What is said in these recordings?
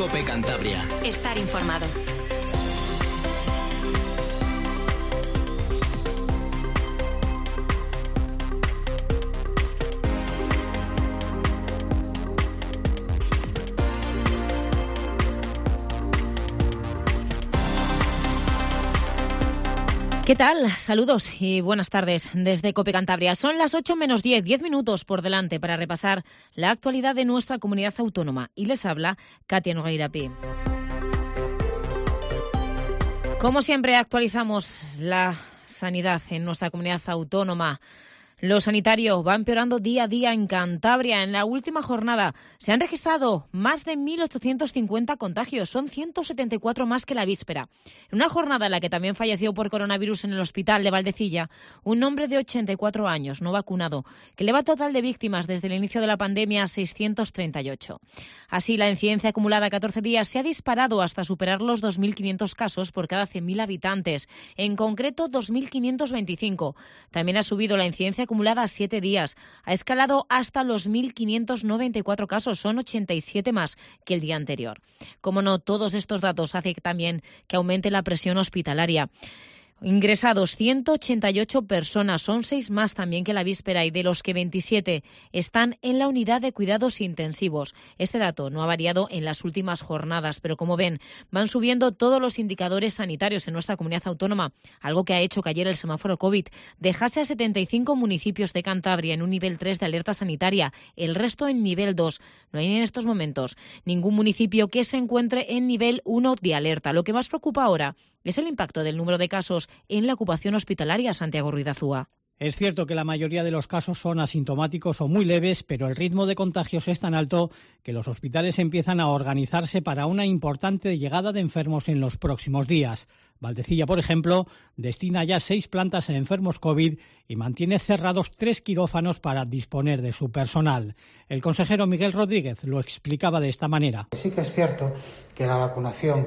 COPE Cantabria. Estar informado. ¿Qué tal? Saludos y buenas tardes desde COPE Cantabria. Son las 8 menos 10 minutos por delante para repasar la actualidad de nuestra comunidad autónoma. Y les habla Katia Nogueirapi. Como siempre, actualizamos la sanidad en nuestra comunidad autónoma. Lo sanitario va empeorando día a día en Cantabria. En la última jornada se han registrado más de 1.850 contagios. Son 174 más que la víspera. En una jornada en la que también falleció por coronavirus en el hospital de Valdecilla un hombre de 84 años no vacunado, que eleva total de víctimas desde el inicio de la pandemia a 638. Así, la incidencia acumulada a 14 días se ha disparado hasta superar los 2.500 casos por cada 100.000 habitantes. En concreto, 2.525. También ha subido la incidencia acumulada a 7 días. Ha escalado hasta los 1.594 casos, son 87 más que el día anterior. Como no, todos estos datos hacen también que aumente la presión hospitalaria. Ingresados 188 personas, son 6 más también que la víspera, y de los que 27 están en la unidad de cuidados intensivos. Este dato no ha variado en las últimas jornadas, pero como ven, van subiendo todos los indicadores sanitarios en nuestra comunidad autónoma, algo que ha hecho que ayer el semáforo COVID dejase a 75 municipios de Cantabria en un nivel 3 de alerta sanitaria, el resto en nivel 2. No hay en estos momentos ningún municipio que se encuentre en nivel 1 de alerta. Lo que más preocupa ahora es el impacto del número de casos en la ocupación hospitalaria. Santiago Ruiz de Azúa. Es cierto que la mayoría de los casos son asintomáticos o muy leves, pero el ritmo de contagios es tan alto que los hospitales empiezan a organizarse para una importante llegada de enfermos en los próximos días. Valdecilla, por ejemplo, destina ya 6 plantas a enfermos COVID y mantiene cerrados 3 quirófanos para disponer de su personal. El consejero Miguel Rodríguez lo explicaba de esta manera. Sí que es cierto que la vacunación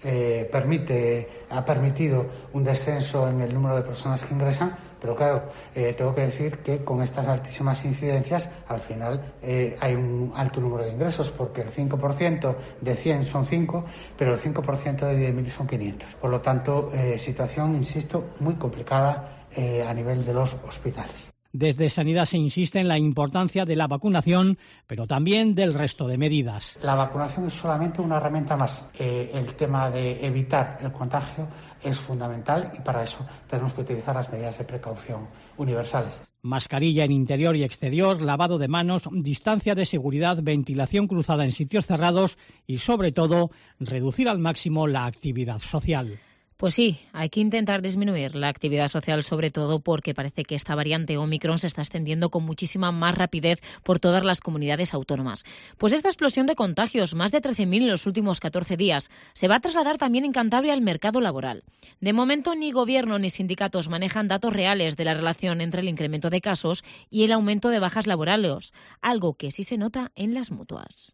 ha permitido un descenso en el número de personas que ingresan, pero claro, tengo que decir que con estas altísimas incidencias al final hay un alto número de ingresos, porque el 5% de 100 son 5, pero el 5% de 10.000 son 500. Por lo tanto, situación, insisto, muy complicada a nivel de los hospitales. Desde Sanidad se insiste en la importancia de la vacunación, pero también del resto de medidas. La vacunación es solamente una herramienta más. El tema de evitar el contagio es fundamental y para eso tenemos que utilizar las medidas de precaución universales. Mascarilla en interior y exterior, lavado de manos, distancia de seguridad, ventilación cruzada en sitios cerrados y, sobre todo, reducir al máximo la actividad social. Pues sí, hay que intentar disminuir la actividad social, sobre todo porque parece que esta variante Omicron se está extendiendo con muchísima más rapidez por todas las comunidades autónomas. Pues esta explosión de contagios, más de 13.000 en los últimos 14 días, se va a trasladar también en Cantabria al mercado laboral. De momento, ni gobierno ni sindicatos manejan datos reales de la relación entre el incremento de casos y el aumento de bajas laborales, algo que sí se nota en las mutuas.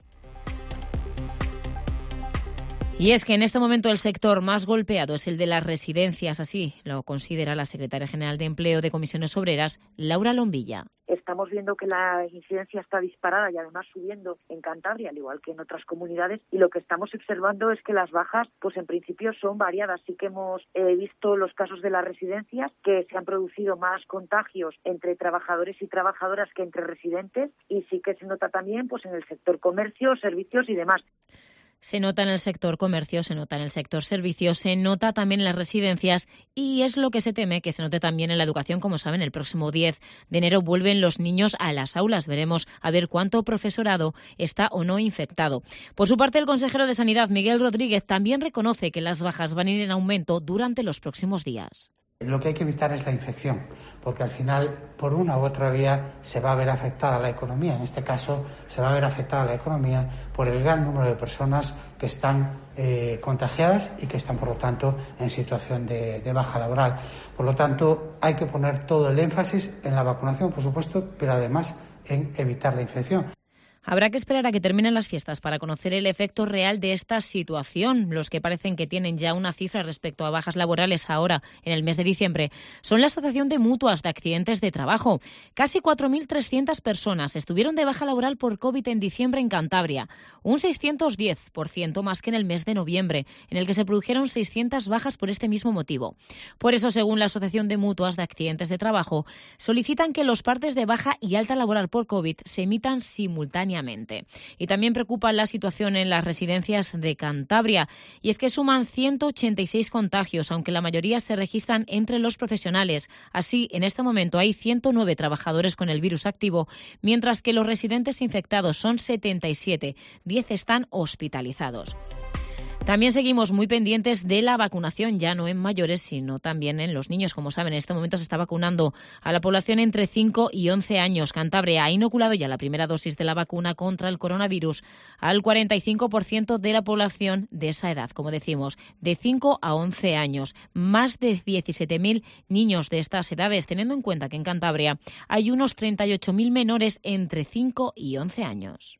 Y es que en este momento el sector más golpeado es el de las residencias, así lo considera la secretaria general de Empleo de Comisiones Obreras, Laura Lombilla. Estamos viendo que la incidencia está disparada y además subiendo en Cantabria, al igual que en otras comunidades, y lo que estamos observando es que las bajas, pues en principio son variadas. Sí que hemos visto los casos de las residencias, que se han producido más contagios entre trabajadores y trabajadoras que entre residentes, y sí que se nota también pues en el sector comercio, servicios y demás. Se nota en el sector comercio, se nota en el sector servicios, se nota también en las residencias y es lo que se teme que se note también en la educación. Como saben, el próximo 10 de enero vuelven los niños a las aulas. Veremos a ver cuánto profesorado está o no infectado. Por su parte, el consejero de Sanidad, Miguel Rodríguez, también reconoce que las bajas van a ir en aumento durante los próximos días. Lo que hay que evitar es la infección, porque al final, por una u otra vía, se va a ver afectada la economía. En este caso, se va a ver afectada la economía por el gran número de personas que están contagiadas y que están, por lo tanto, en situación de baja laboral. Por lo tanto, hay que poner todo el énfasis en la vacunación, por supuesto, pero además en evitar la infección. Habrá que esperar a que terminen las fiestas para conocer el efecto real de esta situación. Los que parecen que tienen ya una cifra respecto a bajas laborales ahora, en el mes de diciembre, son la Asociación de Mutuas de Accidentes de Trabajo. Casi 4.300 personas estuvieron de baja laboral por COVID en diciembre en Cantabria, un 610% más que en el mes de noviembre, en el que se produjeron 600 bajas por este mismo motivo. Por eso, según la Asociación de Mutuas de Accidentes de Trabajo, solicitan que los partes de baja y alta laboral por COVID se emitan simultáneamente. Y también preocupa la situación en las residencias de Cantabria. Y es que suman 186 contagios, aunque la mayoría se registran entre los profesionales. Así, en este momento hay 109 trabajadores con el virus activo, mientras que los residentes infectados son 77. 10 están hospitalizados. También seguimos muy pendientes de la vacunación, ya no en mayores, sino también en los niños. Como saben, en este momento se está vacunando a la población entre 5 y 11 años. Cantabria ha inoculado ya la primera dosis de la vacuna contra el coronavirus al 45% de la población de esa edad, como decimos, de 5 a 11 años. Más de 17.000 niños de estas edades, teniendo en cuenta que en Cantabria hay unos 38.000 menores entre 5 y 11 años.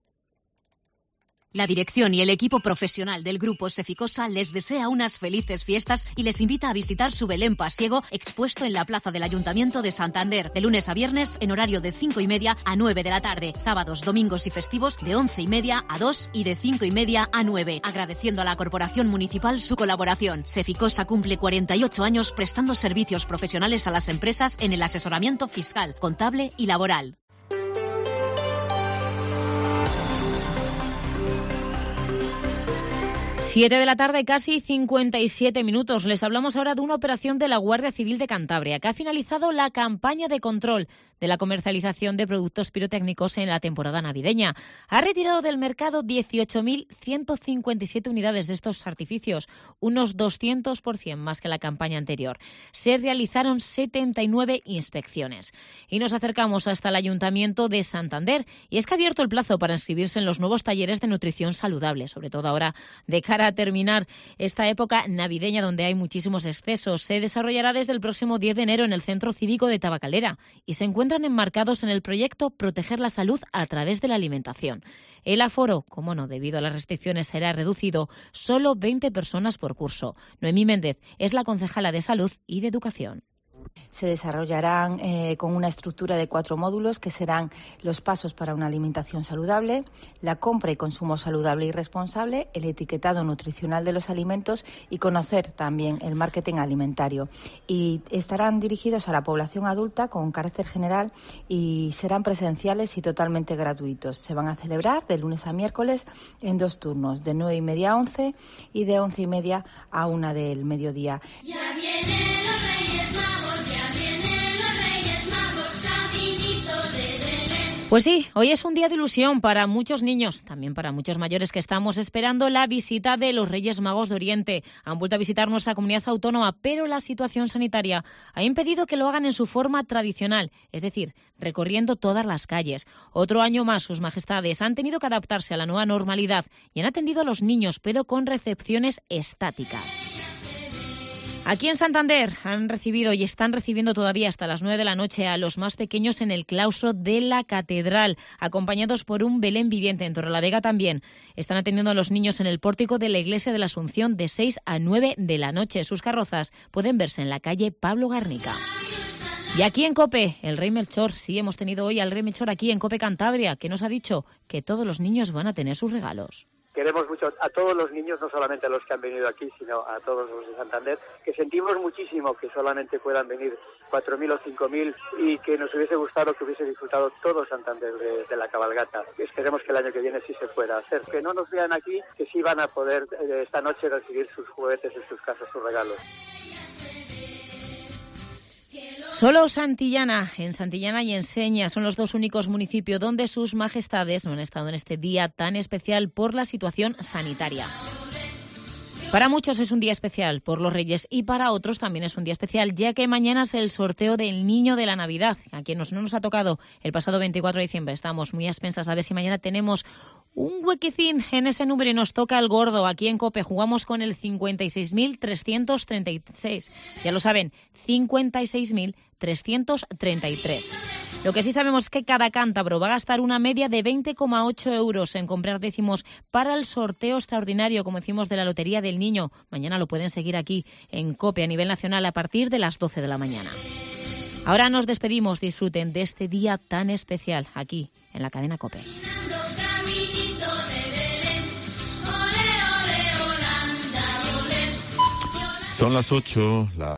La dirección y el equipo profesional del Grupo Seficosa les desea unas felices fiestas y les invita a visitar su Belén pasiego expuesto en la plaza del Ayuntamiento de Santander, de lunes a viernes en horario de 5:30 a 9 de la tarde, sábados, domingos y festivos de 11:30 a 2 y de 5:30 a 9, agradeciendo a la Corporación Municipal su colaboración. Seficosa cumple 48 años prestando servicios profesionales a las empresas en el asesoramiento fiscal, contable y laboral. 7 de la tarde, casi 57 minutos. Les hablamos ahora de una operación de la Guardia Civil de Cantabria, que ha finalizado la campaña de control de la comercialización de productos pirotécnicos en la temporada navideña. Ha retirado del mercado 18.157 unidades de estos artificios, unos 200% más que la campaña anterior. Se realizaron 79 inspecciones. Y nos acercamos hasta el Ayuntamiento de Santander. Y es que ha abierto el plazo para inscribirse en los nuevos talleres de nutrición saludable, sobre todo ahora de cara a terminar esta época navideña donde hay muchísimos excesos. Se desarrollará desde el próximo 10 de enero en el Centro Cívico de Tabacalera y se encuentran enmarcados en el proyecto Proteger la Salud a través de la alimentación. El aforo, como no, debido a las restricciones, será reducido, solo 20 personas por curso. Noemí Méndez es la concejala de Salud y de Educación. Se desarrollarán con una estructura de 4 módulos que serán los pasos para una alimentación saludable, la compra y consumo saludable y responsable, el etiquetado nutricional de los alimentos y conocer también el marketing alimentario. Y estarán dirigidos a la población adulta con carácter general y serán presenciales y totalmente gratuitos. Se van a celebrar de lunes a miércoles en 2 turnos, de 9:30 a 11 y de 11:30 a 1 del mediodía. Ya vienen los Reyes Magos. Pues sí, hoy es un día de ilusión para muchos niños, también para muchos mayores que estamos esperando la visita de los Reyes Magos de Oriente. Han vuelto a visitar nuestra comunidad autónoma, pero la situación sanitaria ha impedido que lo hagan en su forma tradicional, es decir, recorriendo todas las calles. Otro año más, sus majestades han tenido que adaptarse a la nueva normalidad y han atendido a los niños, pero con recepciones estáticas. Aquí en Santander han recibido y están recibiendo todavía hasta las 9 de la noche a los más pequeños en el claustro de la catedral, acompañados por un Belén viviente. En Torrelavega también están atendiendo a los niños en el pórtico de la Iglesia de la Asunción de 6 a 9 de la noche. Sus carrozas pueden verse en la calle Pablo Garnica. Y aquí en COPE, el Rey Melchor, sí, hemos tenido hoy al Rey Melchor aquí en COPE Cantabria, que nos ha dicho que todos los niños van a tener sus regalos. Queremos mucho a todos los niños, no solamente a los que han venido aquí, sino a todos los de Santander, que sentimos muchísimo que solamente puedan venir 4.000 o 5.000 y que nos hubiese gustado que hubiese disfrutado todo Santander de la cabalgata. Esperemos que el año que viene sí se pueda hacer. Que no nos vean aquí, que sí van a poder esta noche recibir sus juguetes en sus casas, sus regalos. Solo Santillana, en Santillana y en Seña son los 2 únicos municipios donde sus majestades no han estado en este día tan especial por la situación sanitaria. Para muchos es un día especial por los Reyes y para otros también es un día especial, ya que mañana es el sorteo del Niño de la Navidad, a quien no nos ha tocado el pasado 24 de diciembre. Estamos muy a expensas a ver si mañana tenemos un huequecín en ese número y nos toca el gordo. Aquí en COPE jugamos con el 56.336. Ya lo saben, 56.333. Lo que sí sabemos es que cada cántabro va a gastar una media de 20,8 euros en comprar décimos para el sorteo extraordinario, como decimos, de la Lotería del Niño. Mañana lo pueden seguir aquí en COPE a nivel nacional a partir de las 12 de la mañana. Ahora nos despedimos. Disfruten de este día tan especial aquí en la cadena COPE. Son las 8.